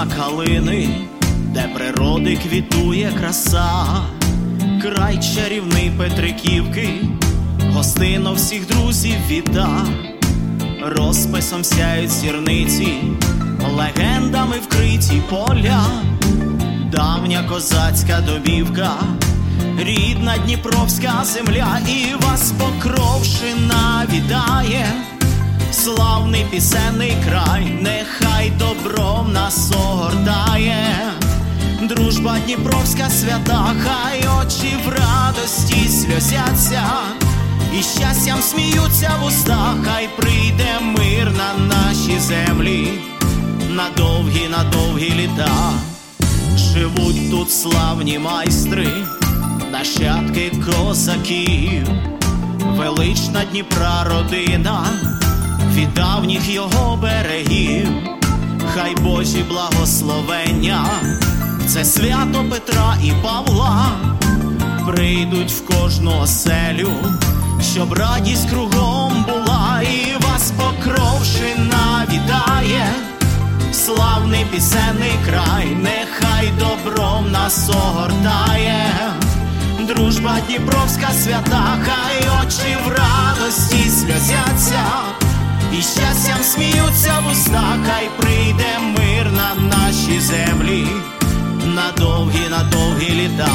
смак калини, де природи квітує краса, край чарівний Петриківки, гостинно всіх друзів віта. Розписом сяють зірниці, легендами вкриті поля, давня козацька домівка, рідна дніпровська земля. І вас Покровщина вітає, славний пісенний край, нехай добром нас огортає. Дружба дніпровська свята, хай очі в радості сльозяться, і щастям сміються вуста, хай прийде мир на наші землі, на довгі літа. Живуть тут славні майстри, нащадки козаків, велична Дніпра родина від давніх його берегів. Хай Божі благословення, це свято Петра і Павла, прийдуть в кожну оселю, щоб радість кругом була. І вас Покровщина вітає, славний пісенний край, нехай добром нас огортає. Дружба дніпровська свята, хай очі в радості сльозяться, і щастям сміються вуста, хай прийде мир на наші землі, на довгі літа.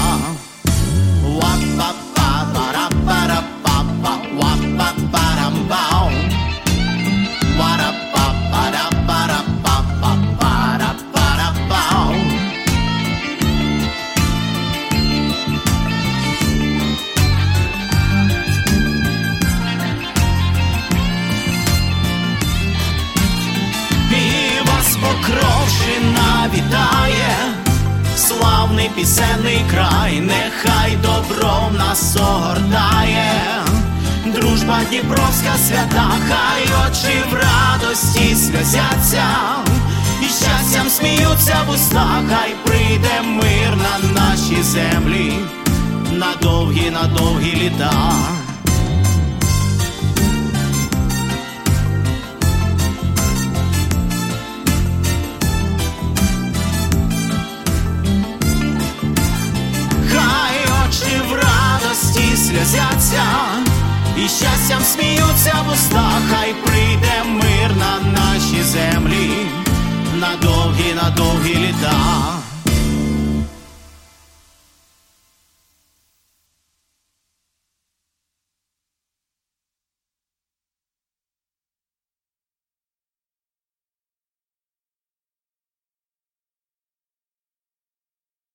Покровщина вітає, славний пісенний край, нехай добром нас огортає. Дружба дніпровська свята, хай очі в радості сльозяться, і щастям сміються вуста, хай прийде мир на наші землі, на довгі літа. Сльозяться, і щастям сміються вуста,